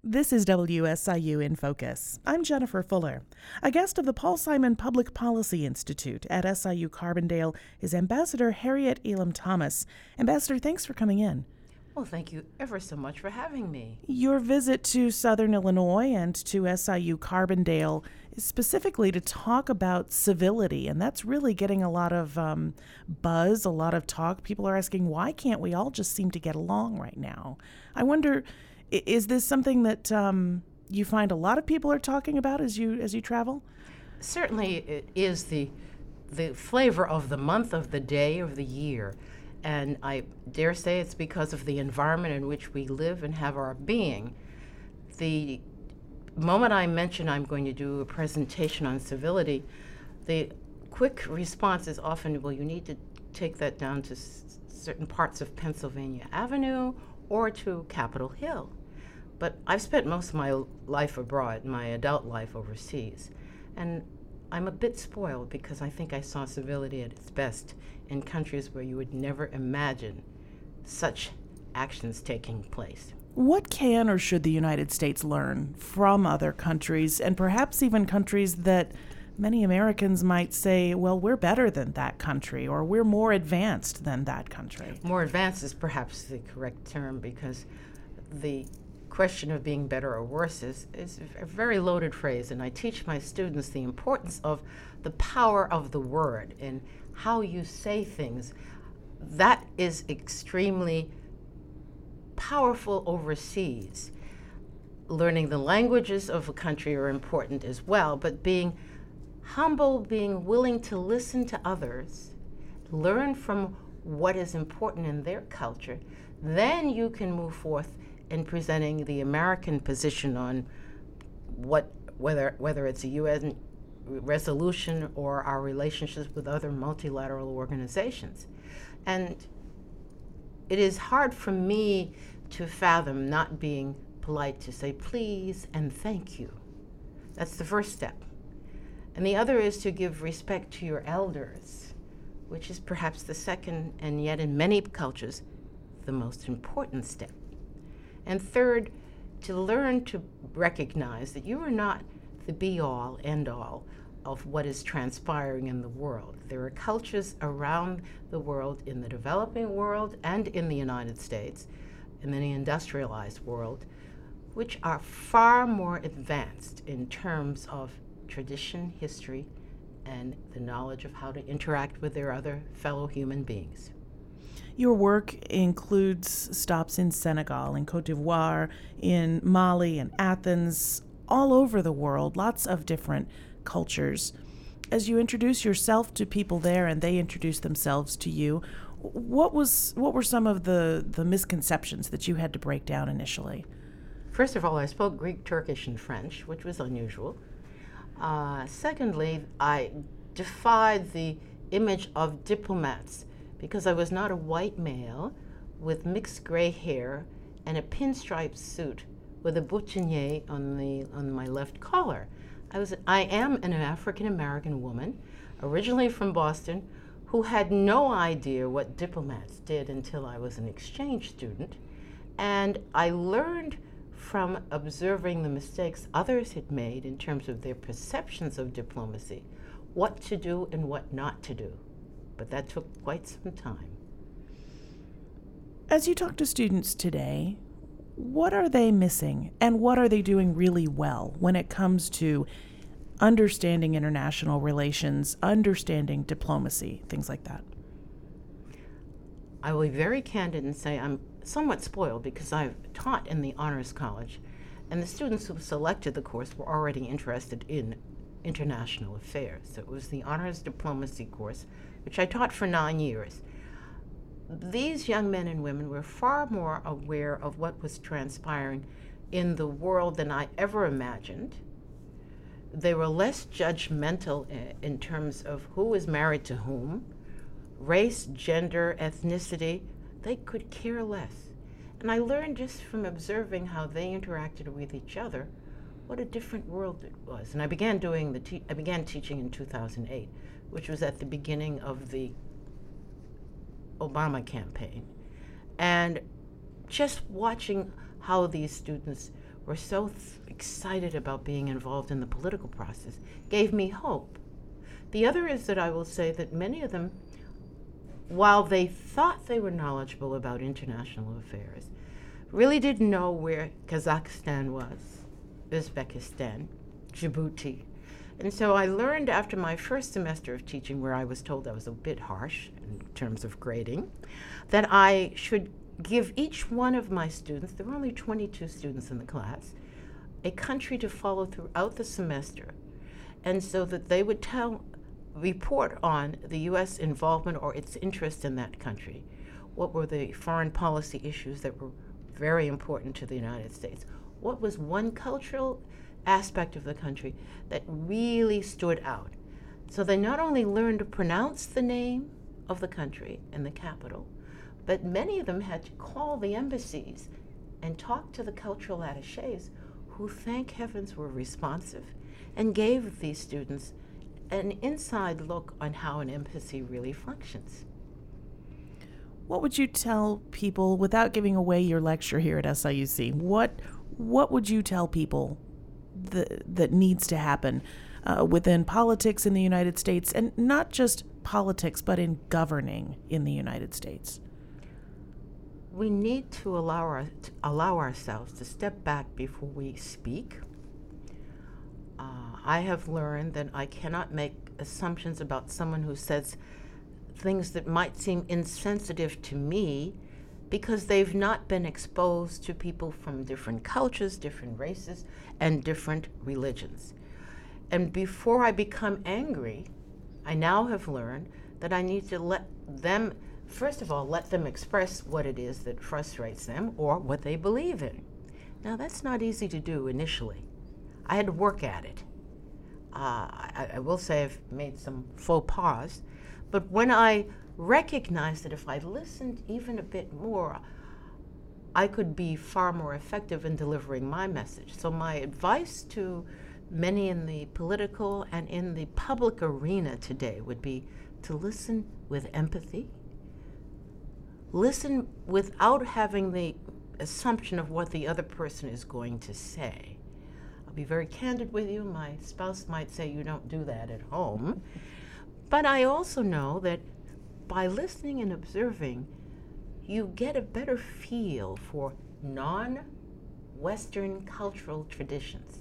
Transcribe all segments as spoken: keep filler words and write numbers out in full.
This is W S I U in Focus. I'm Jennifer Fuller. A guest of the Paul Simon Public Policy Institute at S I U Carbondale is Ambassador Harriet Elam Thomas. Ambassador, thanks for coming in. Well, thank you ever so much for having me. Your visit to Southern Illinois and to S I U Carbondale is specifically to talk about civility, and that's really getting a lot of um, buzz, a lot of talk. People are asking, why can't we all just seem to get along right now? I wonder, is this something that um, you find a lot of people are talking about as you as you travel? Certainly, it is the the flavor of the month, of the day, of the year. And I dare say it's because of the environment in which we live and have our being. The moment I mention I'm going to do a presentation on civility, the quick response is often, well, you need to take that down to s- certain parts of Pennsylvania Avenue or to Capitol Hill. But I've spent most of my life abroad, my adult life overseas. And I'm a bit spoiled because I think I saw civility at its best in countries where you would never imagine such actions taking place. What can or should the United States learn from other countries, and perhaps even countries that many Americans might say, well, we're better than that country, or we're more advanced than that country? More advanced is perhaps the correct term, because the question of being better or worse is, is a very loaded phrase, and I teach my students the importance of the power of the word and how you say things. That is extremely powerful overseas. Learning the languages of a country are important as well, but being humble, being willing to listen to others, learn from what is important in their culture, then you can move forth in presenting the American position on what, whether whether it's a U N resolution or our relationships with other multilateral organizations. And it is hard for me to fathom not being polite to say please and thank you. That's the first step. And the other is to give respect to your elders, which is perhaps the second, and yet in many cultures, the most important step. And third, to learn to recognize that you are not the be-all, end-all of what is transpiring in the world. There are cultures around the world, in the developing world and in the United States, and in the industrialized world, which are far more advanced in terms of tradition, history, and the knowledge of how to interact with their other fellow human beings. Your work includes stops in Senegal, in Cote d'Ivoire, in Mali, and Athens, all over the world, lots of different cultures. As you introduce yourself to people there and they introduce themselves to you, what was what were some of the, the misconceptions that you had to break down initially? First of all, I spoke Greek, Turkish, and French, which was unusual. Uh, secondly, I defied the image of diplomats because I was not a white male with mixed gray hair and a pinstripe suit with a boutonniere on the on my left collar. I was I am an African American woman, originally from Boston, who had no idea what diplomats did until I was an exchange student, and I learned from observing the mistakes others had made in terms of their perceptions of diplomacy, what to do and what not to do. But that took quite some time. As you talk to students today, what are they missing and what are they doing really well when it comes to understanding international relations, understanding diplomacy, things like that? I will be very candid and say I'm somewhat spoiled because I've taught in the Honors College, and the students who selected the course were already interested in international affairs. So it was the Honors Diplomacy course, which I taught for nine years. These young men and women were far more aware of what was transpiring in the world than I ever imagined. They were less judgmental in terms of who was married to whom, race, gender, ethnicity. They could care less. And I learned just from observing how they interacted with each other what a different world it was. And I began doing the te- I began teaching in two thousand eight, which was at the beginning of the Obama campaign. And just watching how these students were so th- excited about being involved in the political process, gave me hope. The other is that I will say that many of them, while they thought they were knowledgeable about international affairs, really didn't know where Kazakhstan was, Uzbekistan, Djibouti. And so I learned after my first semester of teaching, where I was told I was a bit harsh in terms of grading, that I should give each one of my students, there were only twenty-two students in the class, a country to follow throughout the semester. And so that they would tell, report on the U S involvement or its interest in that country. What were the foreign policy issues that were very important to the United States? What was one cultural aspect of the country that really stood out? So they not only learned to pronounce the name of the country and the capital, but many of them had to call the embassies and talk to the cultural attachés, who, thank heavens, were responsive and gave these students an inside look on how an embassy really functions. What would you tell people, without giving away your lecture here at S I U C, what what would you tell people that, that needs to happen uh, within politics in the United States, and not just politics, but in governing in the United States? We need to allow, our, to allow ourselves to step back before we speak. Uh, I have learned that I cannot make assumptions about someone who says things that might seem insensitive to me, because they've not been exposed to people from different cultures, different races, and different religions. And before I become angry, I now have learned that I need to let them, first of all, let them express what it is that frustrates them or what they believe in. Now, that's not easy to do initially. I had to work at it. Uh, I, I will say I've made some faux pas, but when I recognized that if I listened even a bit more, I could be far more effective in delivering my message. So my advice to many in the political and in the public arena today would be to listen with empathy, listen without having the assumption of what the other person is going to say. I'll be very candid with you. My spouse might say you don't do that at home. But I also know that by listening and observing, you get a better feel for non-Western cultural traditions.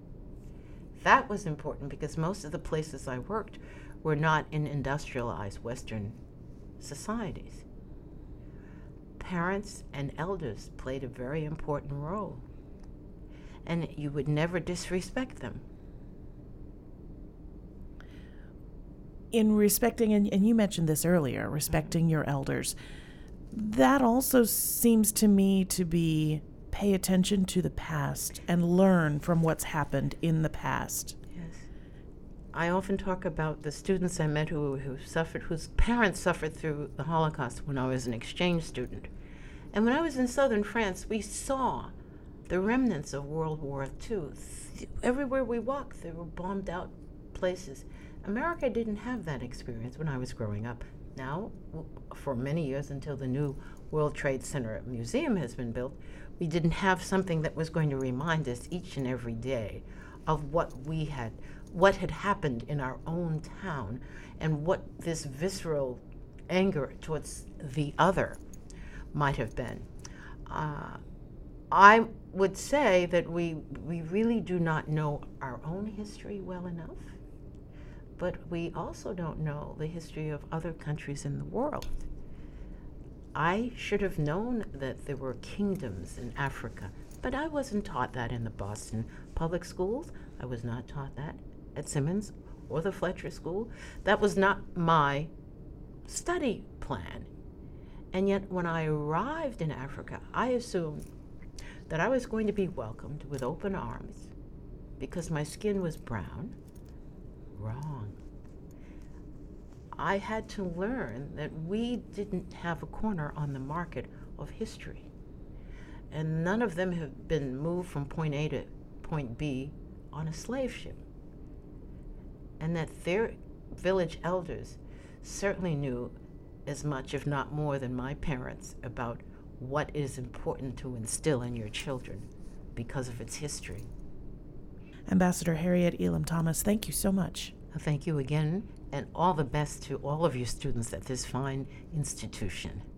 That was important because most of the places I worked were not in industrialized Western societies. Parents and elders played a very important role, and you would never disrespect them. In respecting, and, and you mentioned this earlier, respecting your elders, that also seems to me to be pay attention to the past and learn from what's happened in the past. Yes. I often talk about the students I met who, who suffered, whose parents suffered through the Holocaust when I was an exchange student. And when I was in southern France, we saw the remnants of World War Two. Everywhere we walked, there were bombed out places. America didn't have that experience when I was growing up. Now, for many years, until the new World Trade Center Museum has been built, we didn't have something that was going to remind us each and every day of what we had, what had happened in our own town, and what this visceral anger towards the other might have been. Uh, I would say that we, we really do not know our own history well enough, but we also don't know the history of other countries in the world. I should have known that there were kingdoms in Africa, but I wasn't taught that in the Boston public schools. I was not taught that at Simmons or the Fletcher School. That was not my study plan. And yet when I arrived in Africa, I assumed that I was going to be welcomed with open arms because my skin was brown. Wrong. I had to learn that we didn't have a corner on the market of history. And none of them have been moved from point A to point B on a slave ship. And that their village elders certainly knew as much, if not more, than my parents about what is important to instill in your children because of its history. Ambassador Harriet Elam Thomas, thank you so much. Thank you again, and all the best to all of your students at this fine institution.